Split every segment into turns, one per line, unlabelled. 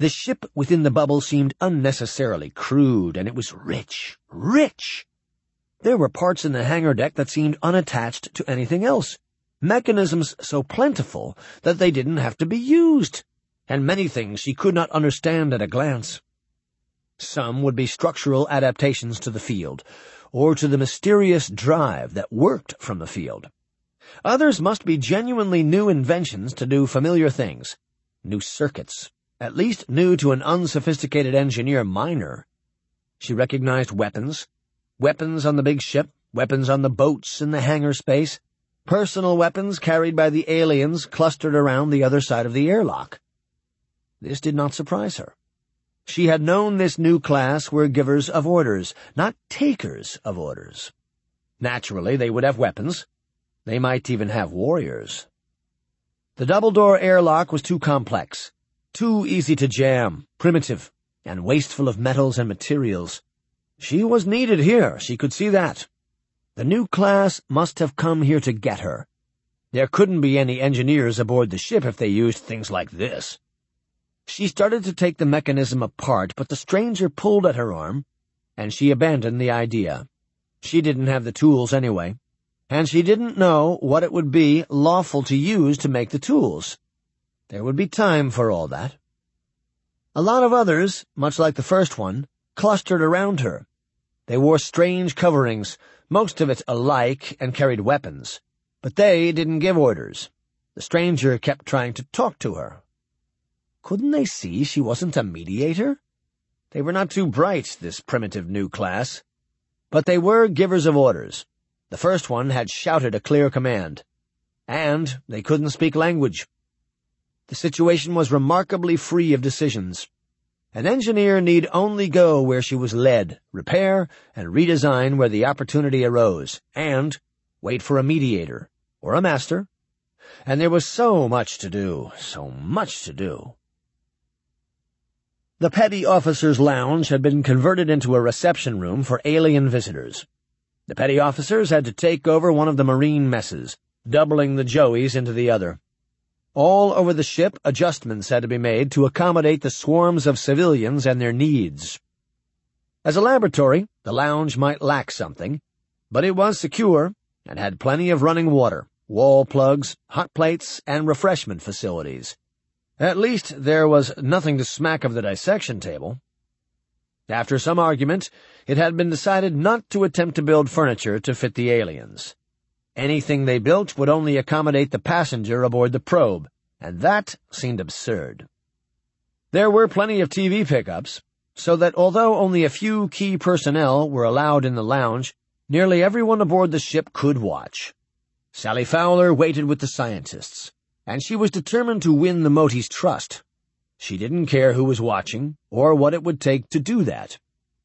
The ship within the bubble seemed unnecessarily crude, and it was rich, rich. There were parts in the hangar deck that seemed unattached to anything else, mechanisms so plentiful that they didn't have to be used, and many things she could not understand at a glance. Some would be structural adaptations to the field, or to the mysterious drive that worked from the field. Others must be genuinely new inventions to do familiar things, new circuits, at least new to an unsophisticated engineer minor. She recognized weapons on the big ship, weapons on the boats in the hangar space, personal weapons carried by the aliens clustered around the other side of the airlock. This did not surprise her. She had known this new class were givers of orders, not takers of orders. Naturally, they would have weapons. They might even have warriors. The double-door airlock was too complex, too easy to jam, primitive, and wasteful of metals and materials. She was needed here, she could see that. The new class must have come here to get her. There couldn't be any engineers aboard the ship if they used things like this. She started to take the mechanism apart, but the stranger pulled at her arm, and she abandoned the idea. She didn't have the tools anyway, and she didn't know what it would be lawful to use to make the tools. There would be time for all that. A lot of others, much like the first one, clustered around her. They wore strange coverings, most of it alike, and carried weapons. But they didn't give orders. The stranger kept trying to talk to her. Couldn't they see she wasn't a mediator? They were not too bright, this primitive new class. But they were givers of orders. The first one had shouted a clear command. And they couldn't speak language. The situation was remarkably free of decisions. An engineer need only go where she was led, repair and redesign where the opportunity arose, and wait for a mediator, or a master. And there was so much to do, so much to do. The petty officers' lounge had been converted into a reception room for alien visitors. The petty officers had to take over one of the marine messes, doubling the joeys into the other. All over the ship, adjustments had to be made to accommodate the swarms of civilians and their needs. As a laboratory, the lounge might lack something, but it was secure and had plenty of running water, wall plugs, hot plates, and refreshment facilities. At least there was nothing to smack of the dissection table. After some argument, it had been decided not to attempt to build furniture to fit the aliens. Anything they built would only accommodate the passenger aboard the probe, and that seemed absurd. There were plenty of TV pickups, so that although only a few key personnel were allowed in the lounge, nearly everyone aboard the ship could watch. Sally Fowler waited with the scientists, and she was determined to win the Moti's trust. She didn't care who was watching, or what it would take to do that.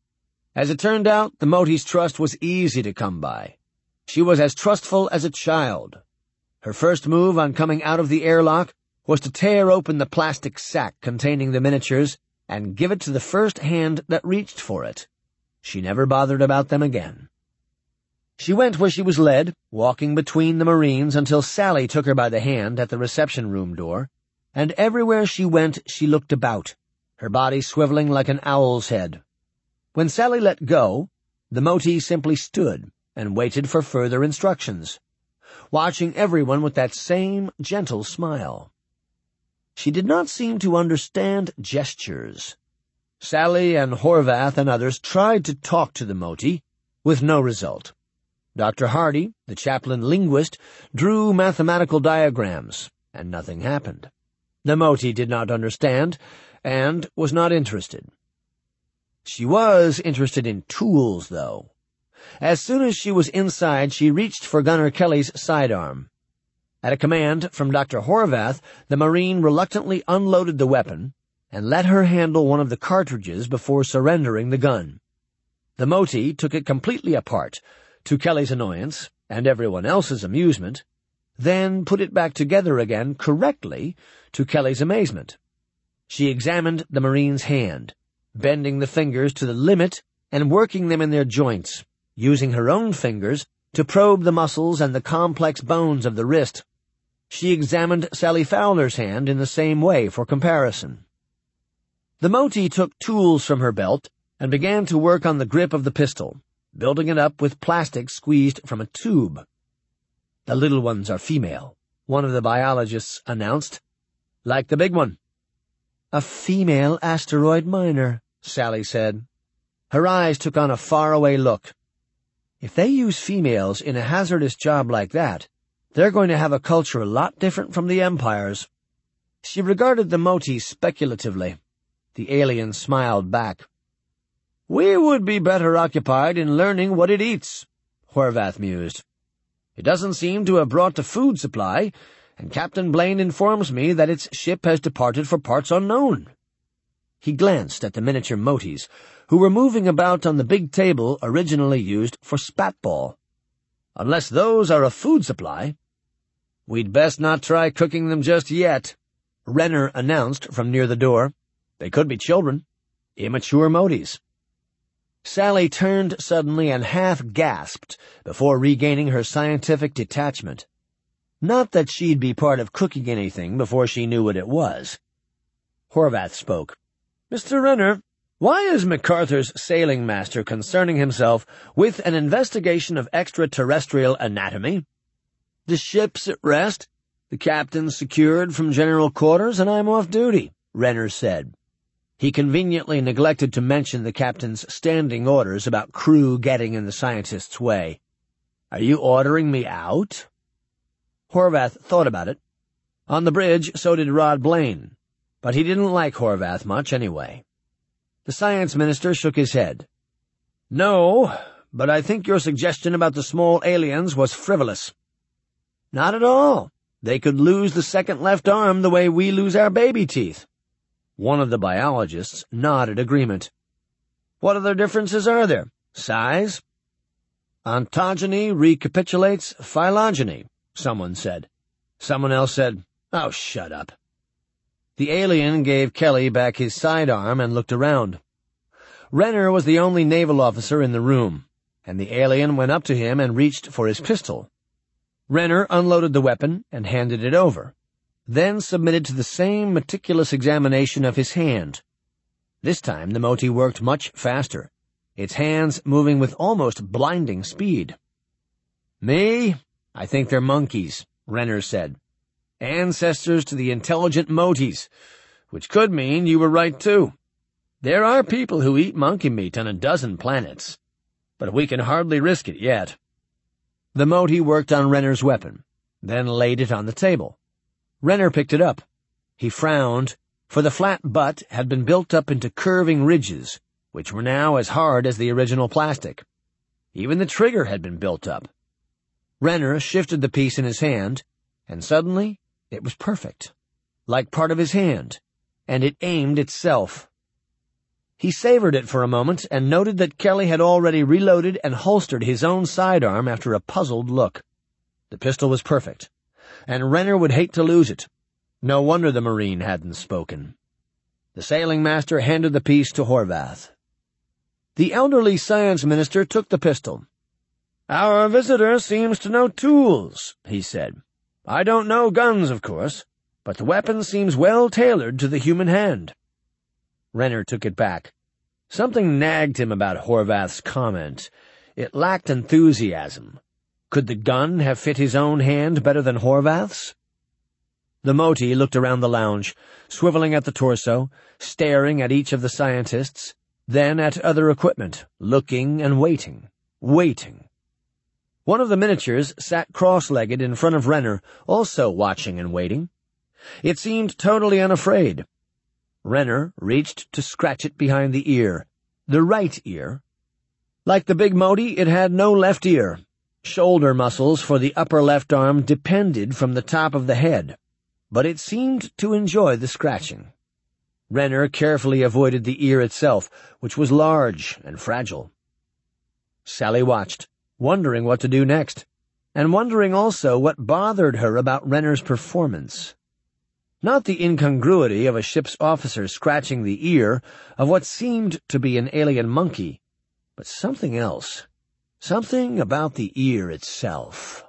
As it turned out, the Moti's trust was easy to come by. She was as trustful as a child. Her first move on coming out of the airlock was to tear open the plastic sack containing the miniatures and give it to the first hand that reached for it. She never bothered about them again. She went where she was led, walking between the Marines until Sally took her by the hand at the reception room door, and everywhere she went she looked about, her body swiveling like an owl's head. When Sally let go, the Moti simply stood and waited for further instructions, watching everyone with that same gentle smile. She did not seem to understand gestures. Sally and Horvath and others tried to talk to the Moti, with no result. Dr. Hardy, the chaplain linguist, drew mathematical diagrams, and nothing happened. The Moti did not understand, and was not interested. She was interested in tools, though. As soon as she was inside, she reached for Gunner Kelly's sidearm. At a command from Dr. Horvath, the Marine reluctantly unloaded the weapon and let her handle one of the cartridges before surrendering the gun. The Moti took it completely apart, to Kelly's annoyance and everyone else's amusement, then put it back together again correctly to Kelly's amazement. She examined the Marine's hand, bending the fingers to the limit and working them in their joints, using her own fingers to probe the muscles and the complex bones of the wrist. She examined Sally Fowler's hand in the same way for comparison. The Moti took tools from her belt and began to work on the grip of the pistol, building it up with plastic squeezed from a tube. "The little ones are female," one of the biologists announced. "Like the big one." "A female asteroid miner," Sally said. Her eyes took on a faraway look. "If they use females in a hazardous job like that, they're going to have a culture a lot different from the Empire's." She regarded the Moti speculatively. The alien smiled back. "We would be better occupied in learning what it eats," Horvath mused. "It doesn't seem to have brought a food supply, and Captain Blaine informs me that its ship has departed for parts unknown." He glanced at the miniature Motis, who were moving about on the big table originally used for spatball. "Unless those are a food supply." "We'd best not try cooking them just yet," Renner announced from near the door. "They could be children. Immature Motis." Sally turned suddenly and half-gasped before regaining her scientific detachment. Not that she'd be part of cooking anything before she knew what it was. Horvath spoke. "Mr. Renner, why is MacArthur's sailing master concerning himself with an investigation of extraterrestrial anatomy? The ship's at rest, the captain's secured from general quarters, and I'm off duty," Renner said. He conveniently neglected to mention the captain's standing orders about crew getting in the scientist's way. "Are you ordering me out?" Horvath thought about it. On the bridge, so did Rod Blaine, but he didn't like Horvath much anyway. The science minister shook his head. "No, but I think your suggestion about the small aliens was frivolous." "Not at all. They could lose the second left arm the way we lose our baby teeth." One of the biologists nodded agreement. "What other differences are there? Size?" "Ontogeny recapitulates phylogeny," someone said. Someone else said, "Oh, shut up." The alien gave Kelly back his sidearm and looked around. Renner was the only naval officer in the room, and the alien went up to him and reached for his pistol. Renner unloaded the weapon and handed it over, then submitted to the same meticulous examination of his hand. This time the Moti worked much faster, its hands moving with almost blinding speed. "Me? I think they're monkeys," Renner said. "Ancestors to the intelligent Motis, which could mean you were right, too. There are people who eat monkey meat on a dozen planets, but we can hardly risk it yet." The Moti worked on Renner's weapon, then laid it on the table. Renner picked it up. He frowned, for the flat butt had been built up into curving ridges, which were now as hard as the original plastic. Even the trigger had been built up. Renner shifted the piece in his hand, and suddenly it was perfect, like part of his hand, and it aimed itself. He savored it for a moment and noted that Kelly had already reloaded and holstered his own sidearm after a puzzled look. The pistol was perfect, and Renner would hate to lose it. No wonder the Marine hadn't spoken. The sailing master handed the piece to Horvath. The elderly science minister took the pistol. "Our visitor seems to know tools," he said. "I don't know guns, of course, but the weapon seems well tailored to the human hand." Renner took it back. Something nagged him about Horvath's comment. It lacked enthusiasm. Could the gun have fit his own hand better than Horvath's? The Moti looked around the lounge, swiveling at the torso, staring at each of the scientists, then at other equipment, looking and waiting. One of the miniatures sat cross-legged in front of Renner, also watching and waiting. It seemed totally unafraid. Renner reached to scratch it behind the ear, the right ear. Like the big Moti, it had no left ear. Shoulder muscles for the upper left arm depended from the top of the head, but it seemed to enjoy the scratching. Renner carefully avoided the ear itself, which was large and fragile. Sally watched, wondering what to do next, and wondering also what bothered her about Renner's performance. Not the incongruity of a ship's officer scratching the ear of what seemed to be an alien monkey, but something else. Something about the ear itself.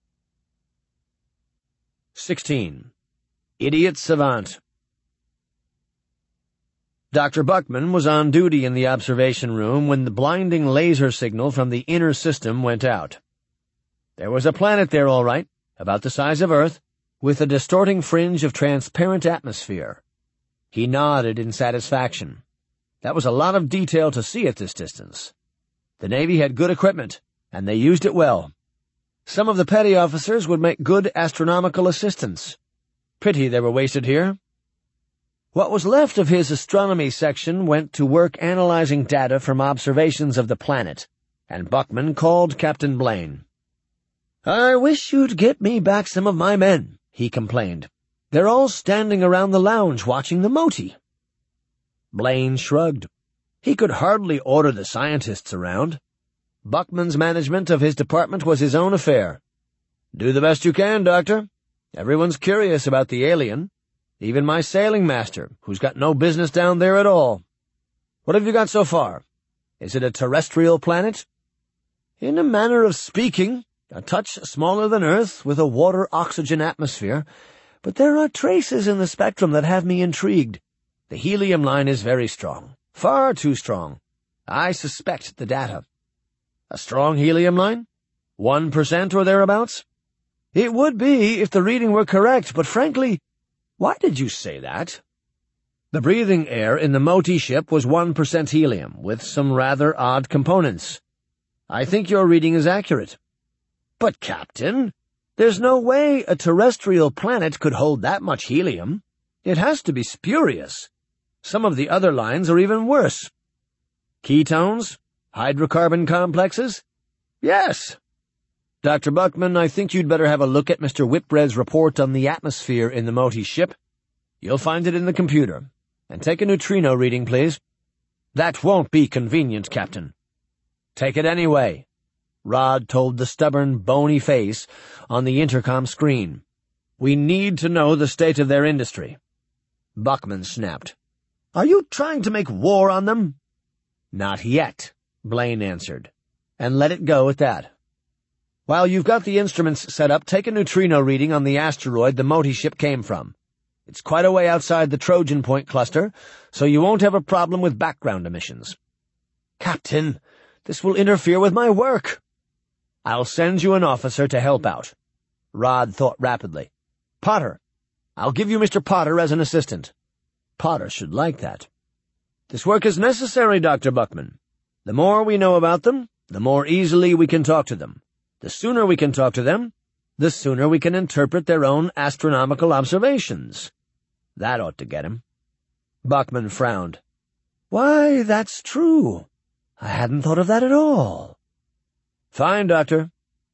16. Idiot Savant. Dr. Buckman was on duty in the observation room when the blinding laser signal from the inner system went out. There was a planet there, all right, about the size of Earth, with a distorting fringe of transparent atmosphere. He nodded in satisfaction. That was a lot of detail to see at this distance. The Navy had good equipment, and they used it well. Some of the petty officers would make good astronomical assistants. Pity they were wasted here. What was left of his astronomy section went to work analyzing data from observations of the planet, and Buckman called Captain Blaine. "I wish you'd get me back some of my men," he complained. "They're all standing around the lounge watching the Moti." Blaine shrugged. He could hardly order the scientists around. Buckman's management of his department was his own affair. "Do the best you can, Doctor. Everyone's curious about the alien. Even my sailing master, who's got no business down there at all. What have you got so far? Is it a terrestrial planet?" "In a manner of speaking, a touch smaller than Earth, with a water-oxygen atmosphere, but there are traces in the spectrum that have me intrigued. The helium line is very strong, far too strong. I suspect the data." "A strong helium line? 1% or thereabouts?" "It would be if the reading were correct, but frankly, why did you say that?" "The breathing air in the Moti ship was 1% helium, with some rather odd components. I think your reading is accurate." "But, Captain, there's no way a terrestrial planet could hold that much helium. It has to be spurious. Some of the other lines are even worse." "Ketones? Hydrocarbon complexes?" "Yes." "Dr. Buckman, I think you'd better have a look at Mr. Whitbread's report on the atmosphere in the Moti ship. You'll find it in the computer. And take a neutrino reading, please." "That won't be convenient, Captain." "Take it anyway," Rod told the stubborn, bony face on the intercom screen. "We need to know the state of their industry." Buckman snapped. "Are you trying to make war on them?" "Not yet," Blaine answered, and let it go at that. "While you've got the instruments set up, take a neutrino reading on the asteroid the Moti ship came from. It's quite a way outside the Trojan Point cluster, so you won't have a problem with background emissions." "Captain, this will interfere with my work." "I'll send you an officer to help out." Rod thought rapidly. "Potter. I'll give you Mr. Potter as an assistant." Potter should like that. "This work is necessary, Dr. Buckman. The more we know about them, the more easily we can talk to them. The sooner we can talk to them, the sooner we can interpret their own astronomical observations. That ought to get him." Buckman frowned. "Why, that's true. I hadn't thought of that at all." "Fine, Doctor."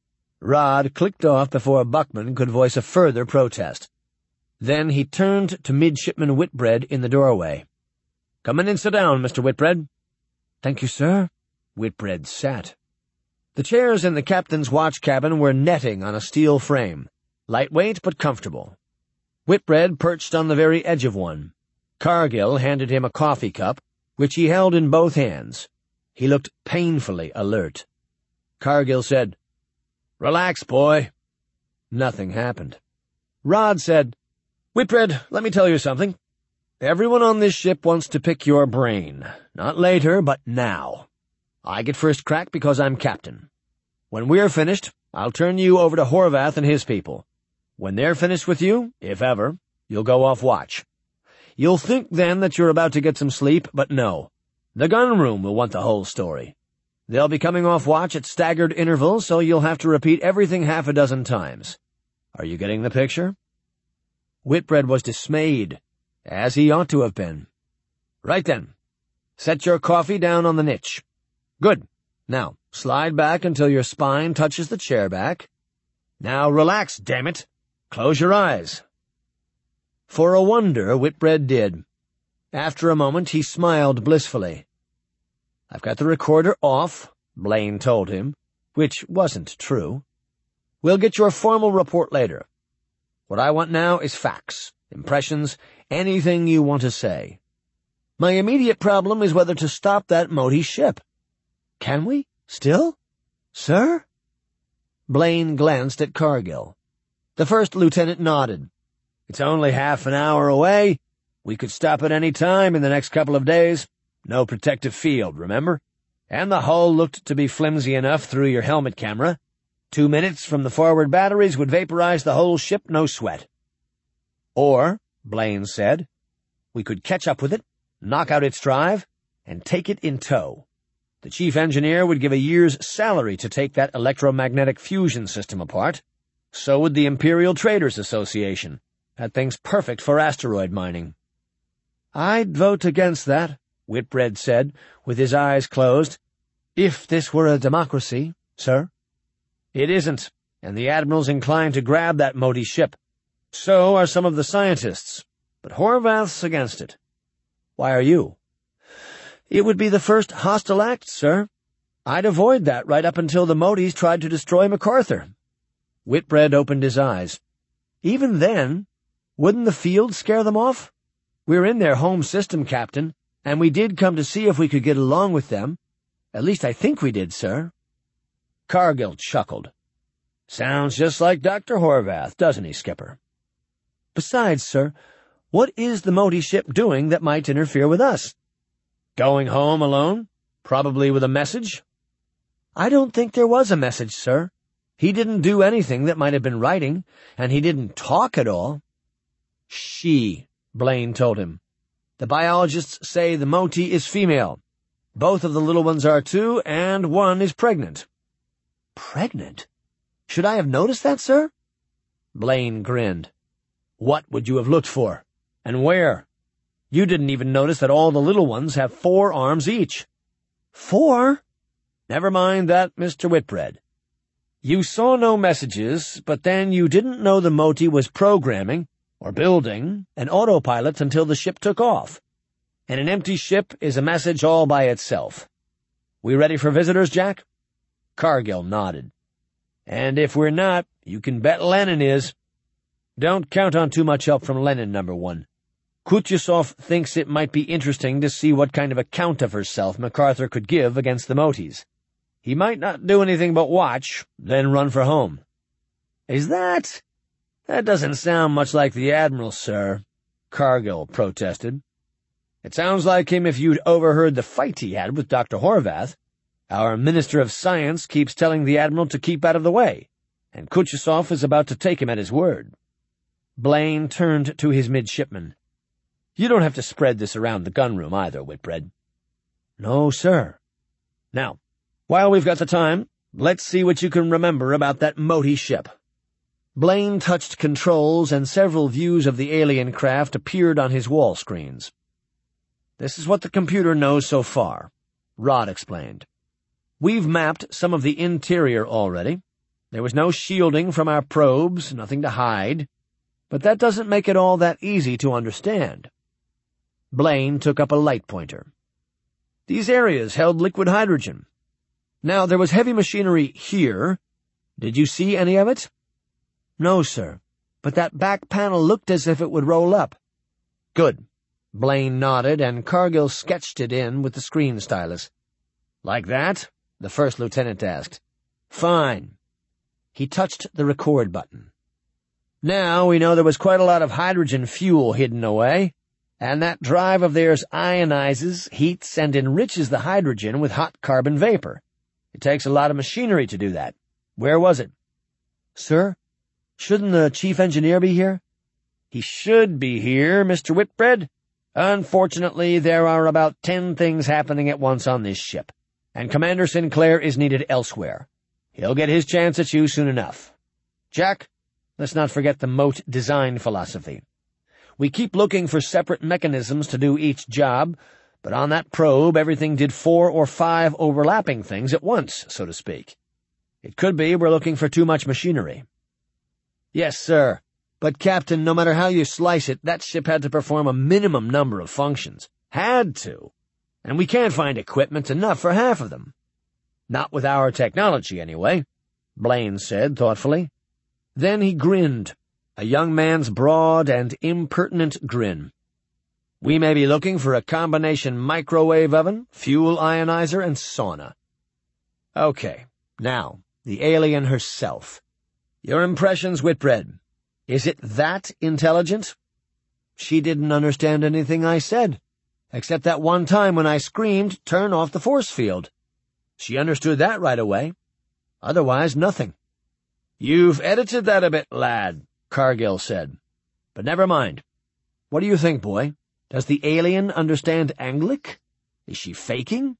Rod clicked off before Buckman could voice a further protest. Then he turned to Midshipman Whitbread in the doorway. "Come in and sit down, Mr. Whitbread." "Thank you, sir." Whitbread sat. The chairs in the captain's watch cabin were netting on a steel frame, lightweight but comfortable. Whitbread perched on the very edge of one. Cargill handed him a coffee cup, which he held in both hands. He looked painfully alert. Cargill said, "Relax, boy." Nothing happened. Rod said, "Whitbread, let me tell you something. Everyone on this ship wants to pick your brain. Not later, but now. I get first crack because I'm captain. When we're finished, I'll turn you over to Horvath and his people. When they're finished with you, if ever, you'll go off watch. You'll think then that you're about to get some sleep, but no. The gun room will want the whole story. They'll be coming off watch at staggered intervals, so you'll have to repeat everything half a dozen times. Are you getting the picture?" Whitbread was dismayed, as he ought to have been. "Right then. Set your coffee down on the niche. Good. Now, slide back until your spine touches the chair back. Now relax, damn it. Close your eyes." For a wonder, Whitbread did. After a moment, he smiled blissfully. "I've got the recorder off," Blaine told him, which wasn't true. "We'll get your formal report later. What I want now is facts, impressions, anything you want to say. My immediate problem is whether to stop that Moti ship." "Can we? Still? Sir?" Blaine glanced at Cargill. The first lieutenant nodded. "It's only half an hour away. We could stop at any time in the next couple of days. No protective field, remember? And the hull looked to be flimsy enough through your helmet camera. 2 minutes from the forward batteries would vaporize the whole ship, no sweat. Or, Blaine said, we could catch up with it, knock out its drive, and take it in tow. The chief engineer would give a year's salary to take that electromagnetic fusion system apart. So would the Imperial Traders Association. That thing's perfect for asteroid mining. I'd vote against that, Whitbread said, with his eyes closed. If this were a democracy, sir. It isn't, and the Admiral's inclined to grab that Modi ship. So are some of the scientists, but Horvath's against it. Why are you? It would be the first hostile act, sir. I'd avoid that right up until the Modis tried to destroy MacArthur. Whitbread opened his eyes. Even then, wouldn't the field scare them off? We're in their home system, Captain, and we did come to see if we could get along with them. At least I think we did, sir. Cargill chuckled. Sounds just like Dr. Horvath, doesn't he, Skipper? Besides, sir, what is the Modi ship doing that might interfere with us? Going home alone? Probably with a message? I don't think there was a message, sir. He didn't do anything that might have been writing, and he didn't talk at all. She, Blaine told him. The biologists say the Moti is female. Both of the little ones are too, and one is pregnant. Pregnant? Should I have noticed that, sir? Blaine grinned. What would you have looked for? And where? You didn't even notice that all the little ones have 4 arms each. 4? Never mind that, Mr. Whitbread. You saw no messages, but then you didn't know the Moti was programming, or building, an autopilot until the ship took off. And an empty ship is a message all by itself. We ready for visitors, Jack? Cargill nodded. And if we're not, you can bet Lennon is. Don't count on too much help from Lennon, number 1. Kutusov thinks it might be interesting to see what kind of account of herself MacArthur could give against the Motis. He might not do anything but watch, then run for home. Is that? That doesn't sound much like the Admiral, sir, Cargill protested. It sounds like him if you'd overheard the fight he had with Dr. Horvath. Our Minister of Science keeps telling the Admiral to keep out of the way, and Kutusov is about to take him at his word. Blaine turned to his midshipman. You don't have to spread this around the gunroom either, Whitbread. No, sir. Now, while we've got the time, let's see what you can remember about that Moti ship. Blaine touched controls, and several views of the alien craft appeared on his wall screens. This is what the computer knows so far, Rod explained. We've mapped some of the interior already. There was no shielding from our probes, nothing to hide, but that doesn't make it all that easy to understand. Blaine took up a light pointer. These areas held liquid hydrogen. Now, there was heavy machinery here. Did you see any of it? No, sir, but that back panel looked as if it would roll up. Good. Blaine nodded, and Cargill sketched it in with the screen stylus. Like that? The first lieutenant asked. Fine. He touched the record button. Now we know there was quite a lot of hydrogen fuel hidden away, and that drive of theirs ionizes, heats, and enriches the hydrogen with hot carbon vapor. It takes a lot of machinery to do that. Where was it? Sir, shouldn't the chief engineer be here? He should be here, Mr. Whitbread. Unfortunately, there are about 10 things happening at once on this ship, and Commander Sinclair is needed elsewhere. He'll get his chance at you soon enough. Jack, let's not forget the moat design philosophy. We keep looking for separate mechanisms to do each job, but on that probe everything did 4 or 5 overlapping things at once, so to speak. It could be we're looking for too much machinery. Yes, sir. But, Captain, no matter how you slice it, that ship had to perform a minimum number of functions. Had to. And we can't find equipment enough for half of them. Not with our technology, anyway, Blaine said thoughtfully. Then he grinned, a young man's broad and impertinent grin. We may be looking for a combination microwave oven, fuel ionizer, and sauna. Okay, now, the alien herself. Your impressions, Whitbread. Is it that intelligent? She didn't understand anything I said, except that one time when I screamed, "Turn off the force field." She understood that right away. Otherwise, nothing. "You've edited that a bit, lad," Cargill said. "But never mind. What do you think, boy? Does the alien understand Anglic? Is she faking?"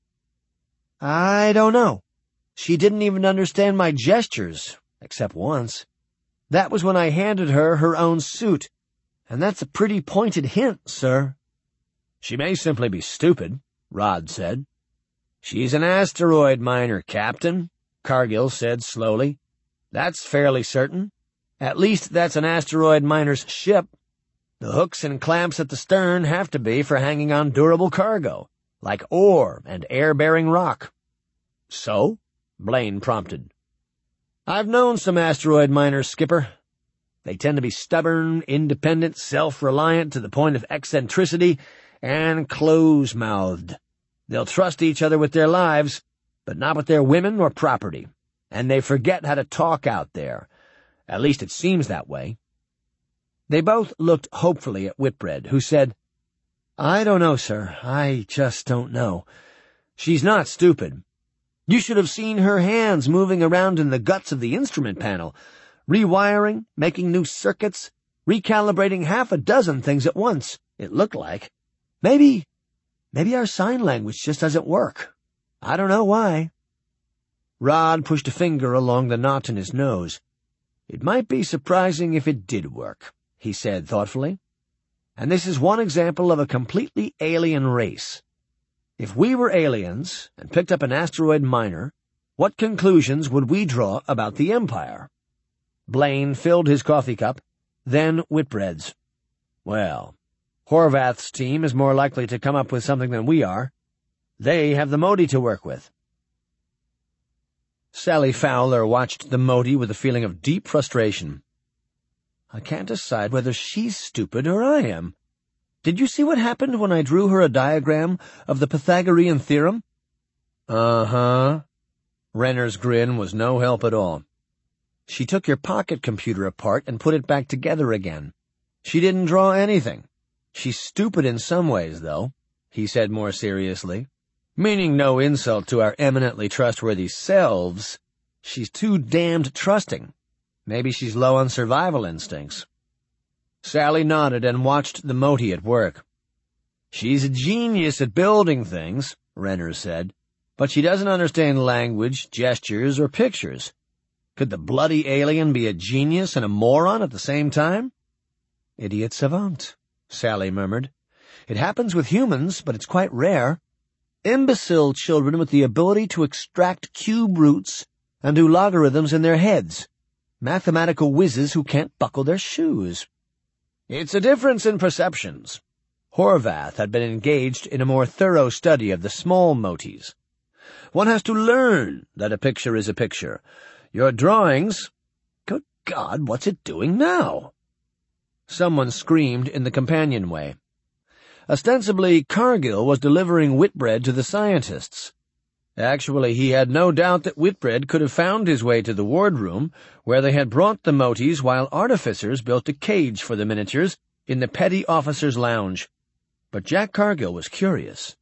"I don't know. She didn't even understand my gestures, except once. That was when I handed her her own suit, and that's a pretty pointed hint, sir." "She may simply be stupid," Rod said. "She's an asteroid miner, Captain," Cargill said slowly. "That's fairly certain. At least that's an asteroid miner's ship. The hooks and clamps at the stern have to be for hanging on durable cargo, like ore and air-bearing rock." "So?" Blaine prompted. "I've known some asteroid miners, Skipper. They tend to be stubborn, independent, self-reliant to the point of eccentricity, and close-mouthed. They'll trust each other with their lives, but not with their women or property, and they forget how to talk out there. At least it seems that way." They both looked hopefully at Whitbread, who said, "I don't know, sir. I just don't know. She's not stupid. You should have seen her hands moving around in the guts of the instrument panel, rewiring, making new circuits, recalibrating half a dozen things at once, it looked like. Maybe our sign language just doesn't work. I don't know why." Rod pushed a finger along the knot in his nose. "It might be surprising if it did work," he said thoughtfully. "And this is one example of a completely alien race. If we were aliens and picked up an asteroid miner, what conclusions would we draw about the Empire?" Blaine filled his coffee cup, then Whitbread's. "Well, Horvath's team is more likely to come up with something than we are. They have the Modi to work with." Sally Fowler watched the Modi with a feeling of deep frustration. "I can't decide whether she's stupid or I am. Did you see what happened when I drew her a diagram of the Pythagorean theorem?" "Uh-huh." Renner's grin was no help at all. "She took your pocket computer apart and put it back together again. She didn't draw anything. She's stupid in some ways, though," he said more seriously. "Meaning no insult to our eminently trustworthy selves. She's too damned trusting. Maybe she's low on survival instincts." Sally nodded and watched the Modi at work. "She's a genius at building things," Renner said, "but she doesn't understand language, gestures, or pictures. Could the bloody alien be a genius and a moron at the same time?" "Idiot savant," Sally murmured. "It happens with humans, but it's quite rare. Imbecile children with the ability to extract cube roots and do logarithms in their heads. Mathematical whizzes who can't buckle their shoes." "It's a difference in perceptions." Horvath had been engaged in a more thorough study of the small motis. "One has to learn that a picture is a picture. Your drawings— Good God, what's it doing now?" Someone screamed in the companionway. Ostensibly, Cargill was delivering Whitbread to the scientists. Actually, he had no doubt that Whitbread could have found his way to the wardroom, where they had brought the motis while artificers built a cage for the miniatures in the petty officers' lounge. But Jack Cargill was curious.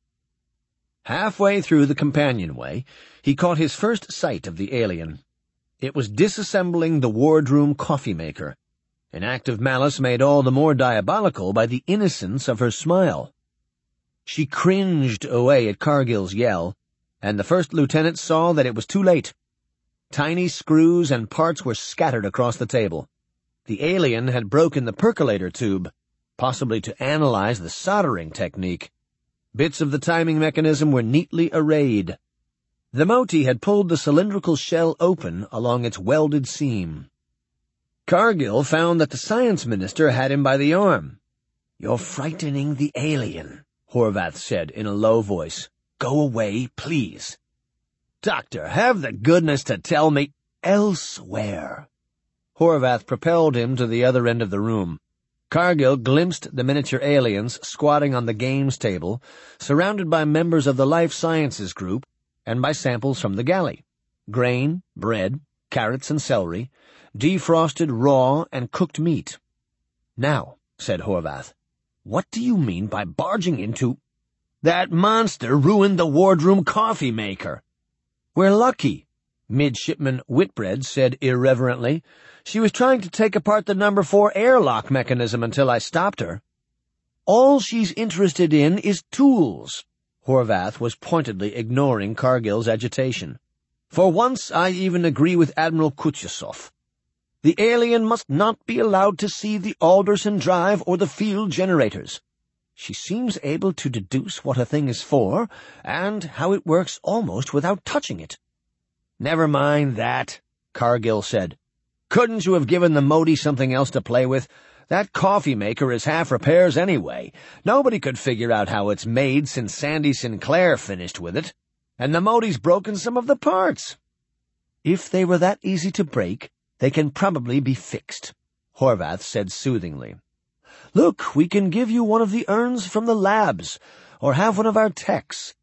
Halfway through the companionway, he caught his first sight of the alien. It was disassembling the wardroom coffee-maker, an act of malice made all the more diabolical by the innocence of her smile. She cringed away at Cargill's yell, and the first lieutenant saw that it was too late. Tiny screws and parts were scattered across the table. The alien had broken the percolator tube, possibly to analyze the soldering technique. Bits of the timing mechanism were neatly arrayed. The Moti had pulled the cylindrical shell open along its welded seam. Cargill found that the science minister had him by the arm. "You're frightening the alien," Horvath said in a low voice. "Go away, please." "Doctor, have the goodness to tell me—" "Elsewhere." Horvath propelled him to the other end of the room. Cargill glimpsed the miniature aliens squatting on the games table, surrounded by members of the Life Sciences group and by samples from the galley. Grain, bread, carrots and celery, defrosted raw and cooked meat. "Now," said Horvath, What do you mean by barging into— That monster ruined the wardroom coffee maker. We're lucky, Midshipman Whitbread said irreverently. She was trying to take apart the number 4 airlock mechanism until I stopped her. All she's interested in is tools. Horvath was pointedly ignoring Cargill's agitation. For once I even agree with Admiral Kutyasov. The alien must not be allowed to see the Alderson drive or the field generators. She seems able to deduce what a thing is for, and how it works almost without touching it. Never mind that, Cargill said. Couldn't you have given the Modi something else to play with? That coffee maker is half repairs anyway. Nobody could figure out how it's made since Sandy Sinclair finished with it. And the Modi's broken some of the parts. If they were that easy to break, they can probably be fixed, Horvath said soothingly. Look, we can give you one of the urns from the labs, or have one of our techs.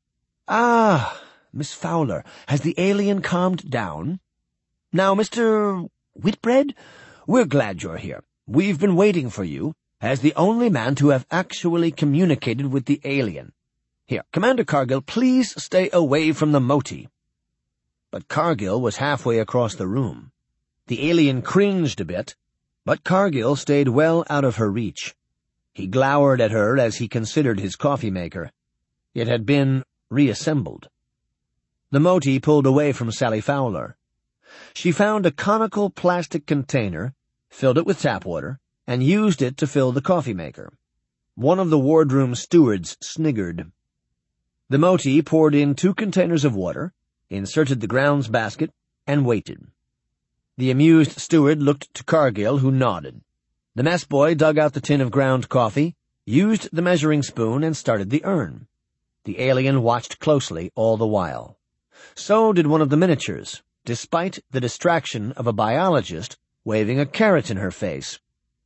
Ah, Miss Fowler, has the alien calmed down? Now, Mr. Whitbread, we're glad you're here. We've been waiting for you, as the only man to have actually communicated with the alien. Here, Commander Cargill, please stay away from the Moti. But Cargill was halfway across the room. The alien cringed a bit, but Cargill stayed well out of her reach. He glowered at her as he considered his coffee maker. It had been reassembled. The Moti pulled away from Sally Fowler. She found a conical plastic container, filled it with tap water, and used it to fill the coffee maker. One of the wardroom stewards sniggered. The Moti poured in 2 containers of water, inserted the grounds basket, and waited. The amused steward looked to Cargill, who nodded. The mess boy dug out the tin of ground coffee, used the measuring spoon, and started the urn. The alien watched closely all the while. So did one of the miniatures, despite the distraction of a biologist waving a carrot in her face.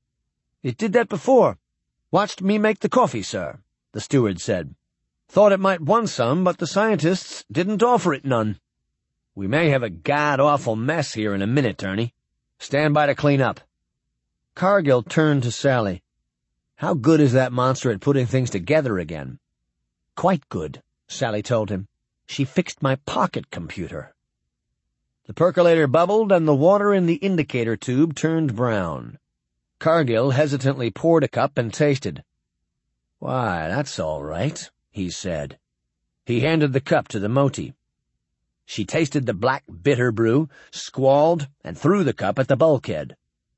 It did that before. Watched me make the coffee, sir, the steward said. Thought it might want some, but the scientists didn't offer it none. We may have a god-awful mess here in a minute, Ernie. Stand by to clean up. Cargill turned to Sally. How good is that monster at putting things together again? Quite good, Sally told him. She fixed my pocket computer. The percolator bubbled and the water in the indicator tube turned brown. Cargill hesitantly poured a cup and tasted. Why, that's all right, he said. He handed the cup to the Moti. She tasted the black bitter brew, squalled, and threw the cup at the bulkhead.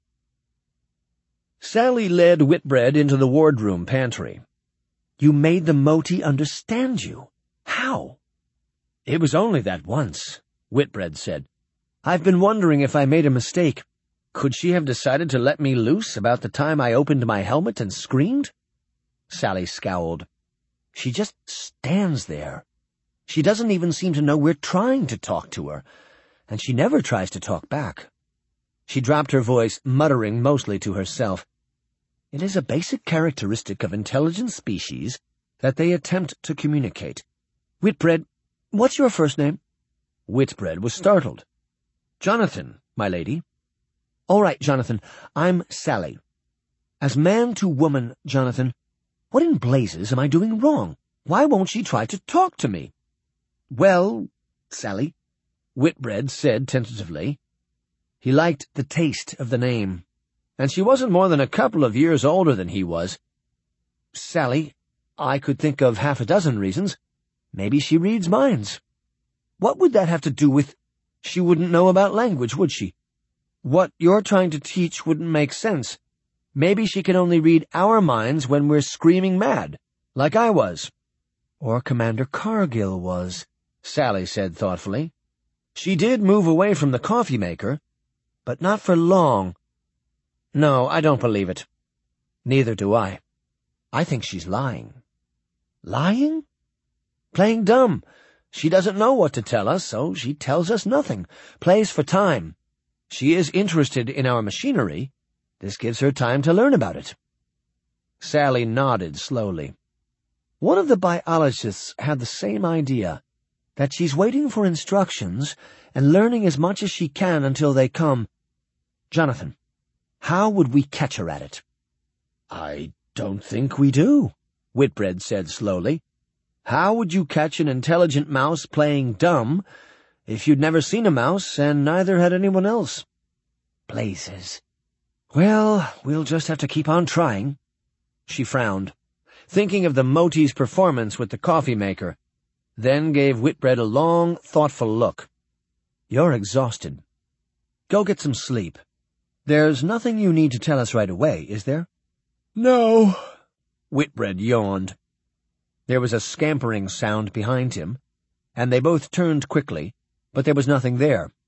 Sally led Whitbread into the wardroom pantry. You made the Moti understand you. How? It was only that once, Whitbread said. I've been wondering if I made a mistake. Could she have decided to let me loose about the time I opened my helmet and screamed? Sally scowled. She just stands there. She doesn't even seem to know we're trying to talk to her, and she never tries to talk back. She dropped her voice, muttering mostly to herself. It is a basic characteristic of intelligent species that they attempt to communicate. Whitbread, what's your first name? Whitbread was startled. Jonathan, my lady. All right, Jonathan, I'm Sally. As man to woman, Jonathan, what in blazes am I doing wrong? Why won't she try to talk to me? Well, Sally, Whitbread said tentatively. He liked the taste of the name, and she wasn't more than a couple of years older than he was. Sally, I could think of 6 reasons. Maybe she reads minds. What would that have to do with— She wouldn't know about language, would she? What you're trying to teach wouldn't make sense. Maybe she can only read our minds when we're screaming mad, like I was. Or Commander Cargill was, Sally said thoughtfully. She did move away from the coffee maker, but not for long. No, I don't believe it. Neither do I. I think she's lying. Lying? Playing dumb. She doesn't know what to tell us, so she tells us nothing. Plays for time. She is interested in our machinery. This gives her time to learn about it. Sally nodded slowly. One of the biologists had the same idea, that she's waiting for instructions and learning as much as she can until they come. Jonathan, how would we catch her at it? I "Don't think we do," Whitbread said slowly. "How would you catch an intelligent mouse playing dumb if you'd never seen a mouse and neither had anyone else?" "Blazes. Well, we'll just have to keep on trying." She frowned, thinking of the Moti's performance with the coffee maker, then gave Whitbread a long, thoughtful look. "You're exhausted. Go get some sleep. There's nothing you need to tell us right away, is there?" "No." Whitbread yawned. There was a scampering sound behind him, and they both turned quickly, but there was nothing there.